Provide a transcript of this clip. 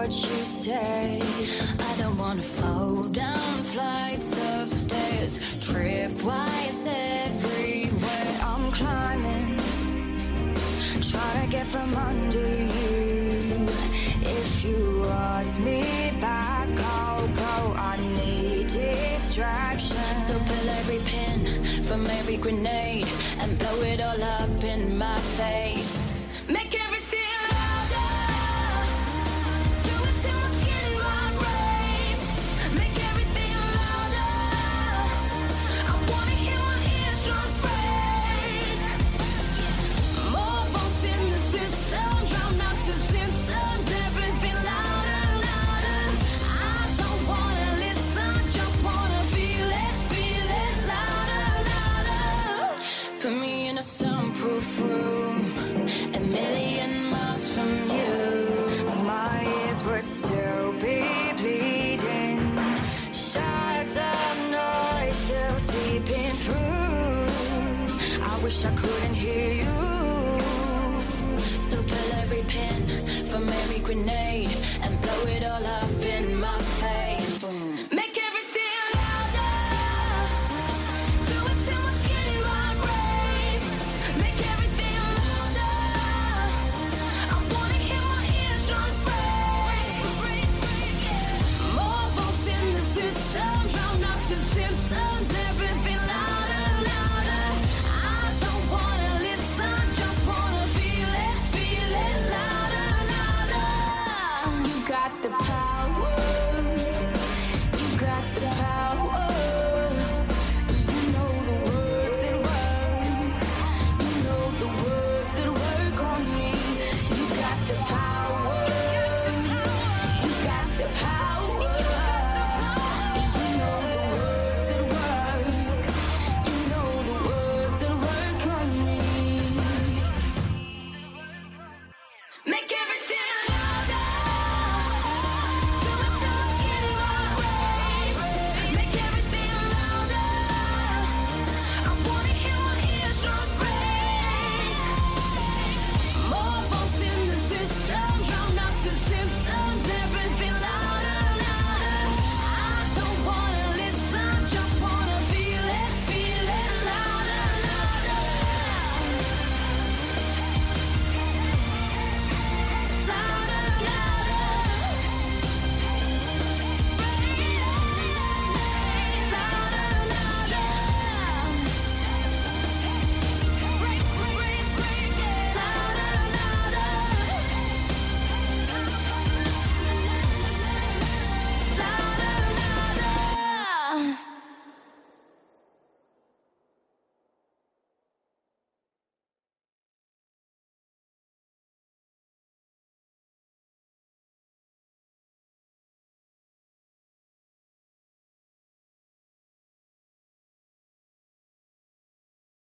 what you say. I don't wanna fall down flights of stairs, tripwires everywhere. I'm climbing, trying to get from under you. If you ask me back, I'll go. I need distraction. So pull every pin from every grenade and blow it all up in my face. Make everything louder, do it till my skin vibrates. Make everything louder, I wanna hear my eardrums break. More bolts in the system, drown out the symptoms. Everything louder, louder. I don't wanna listen, just wanna feel it louder, louder. Put me in a soundproof room, a million miles from you. My ears would still be bleeding, shards of noise still seeping through. I wish I couldn't hear you. So pull every pin from every grenade